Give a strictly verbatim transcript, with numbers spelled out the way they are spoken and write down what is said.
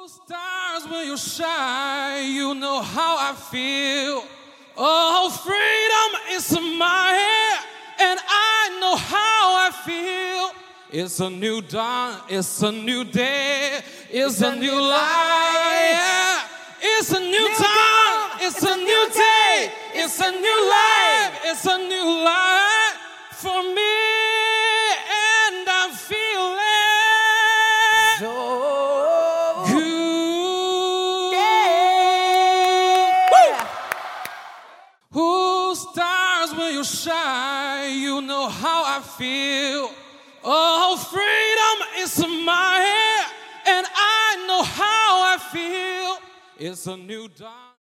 Stars, when you shine, you know how I feel. Oh, freedom is in my hand, and I know how I feel. It's a new dawn, it's a new day, it's, it's a, a new life. Yeah. It's a new, new dawn, it's, it's a, a new day, it's a new life, it's a new life for me, and I'm feeling so good. Yeah. Who stars when you shine, you know how I feel. Oh, freedom is in my hand, and I know how I feel. It's a new dawn.